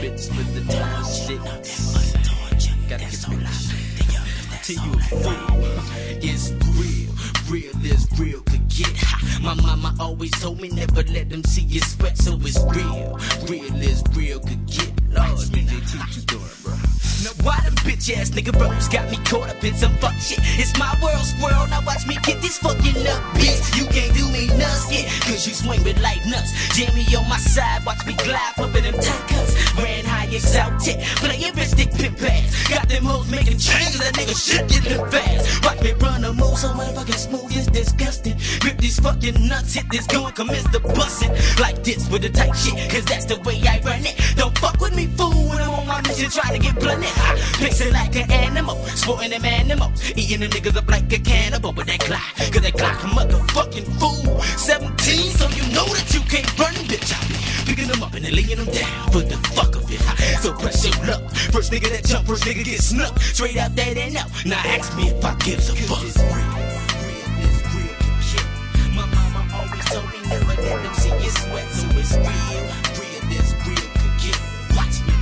bitch with the torn shit. Gotta get to you a fool. It's real, real is real could get hot. My mama always told me never let them see you sweat, so it's real, real is real could get. Lord, DJ, teach you doing, bro. Now why them bitch ass nigga bros got me caught up in some fuck shit? It's my world, squirrel. Now watch me get this fucking up, bitch. You can't do me nothing, cause you swing with like nuts. Jamie on my side, watch me glide up in them tight cuts. Ran high and salted, playing bitch dick pimp ass. Got them hoes making changes, that nigga shit getting fast. Watch me run a move so motherfucking smooth, it's disgusting. Rip these fucking nuts, hit this gun, commence to bustin'. Like this with the tight shit, cause that's the way I run it. Don't fuck with me, fool, when I'm on my mission trying to get blunted. Pixel like an animal, sporting them animals, eating them niggas up like a cannibal with that Glock, cause that Glock a motherfucking fool. 17, so you know that you can't run, bitch. I be picking them up and then laying them down for the fuck of it. So press your luck, first nigga that jump, first nigga get snuck. Straight out there they know, now ask me if I gives a fuck. It's real, real is real shit. My mama always told me never let them see you sweat, so it's real, real is real could get. Watch me.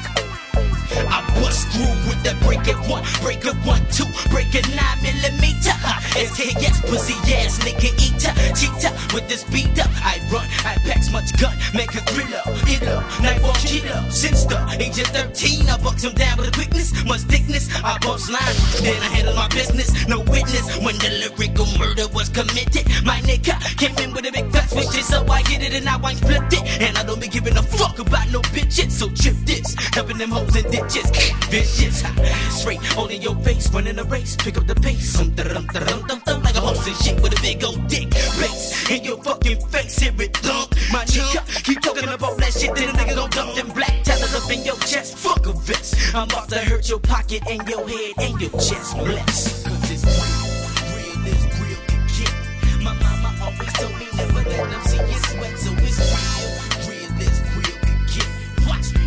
I bust through with that break it 1, break it 1, 2, break it 9mm. SKS, pussy ass nigga eater, cheater with this beat up. I run, I packs much gun, make a thriller, hitter, nightwalk cheater. Since the age of 13, I bucks him down with a quickness, much thickness. I bust lines, then I handle my business. No witness when the lyrical murder was committed. My nigga came in with a big fast with shit, so I get it and now I flipped it. And I don't be giving a fuck about no bitches, so trip this, helping them hoes in ditches. Vicious, straight all in your face, running a race, pick up the pace. Like a horse and shit with a big old dick. Bass in your fucking face, hear it thump. My nigga, keep talking about that shit, then the nigga don't dump them black talent up in your chest. Fuck a vest, I'm about to hurt your pocket and your head and your chest. Bless, cause it's real is real can get. My mama always told me never let them see you sweat, so it's real is real can get. Watch me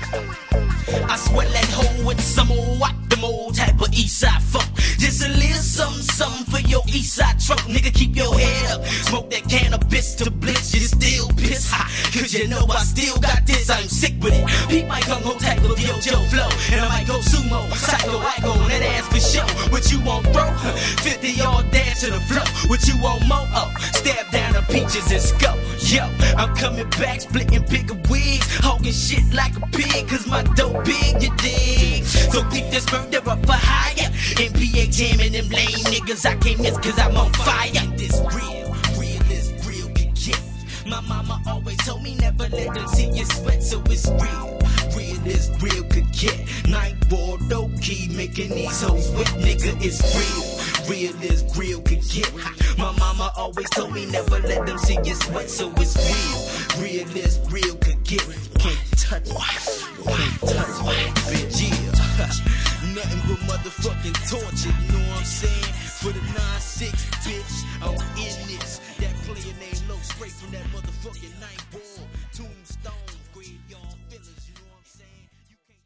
now. I swear that hoe with some old what, them old type of east side funk. Just a little something for your east side trunk. Nigga, keep your head up. Smoke that cannabis to blitz, you still piss hot. Cause you know I still got this, I'm sick with it. Pete might come home type of yo Joe flow. And I might go sumo, psycho, I go on that ass for show. What you want, bro? 50 all dance to the flow. What you want, mo? Oh, stab down the peaches and go. Yo, I'm coming back, splitting bigger wigs. Hogging shit like a pig, cause my dope big, you dig? So keep this murder up for higher. NBA jamming them lame niggas, I can't miss cause I'm on fire. This real, real is real can get. My mama always told me never let them see you sweat, so it's real, real is real could get. Night war, low key, making these hoes wet, nigga, it's real is real could get. My mama always told me never let them see you sweat, so it's real is real could get. Can't touch, bitch, yeah. Nothing but motherfucking torture.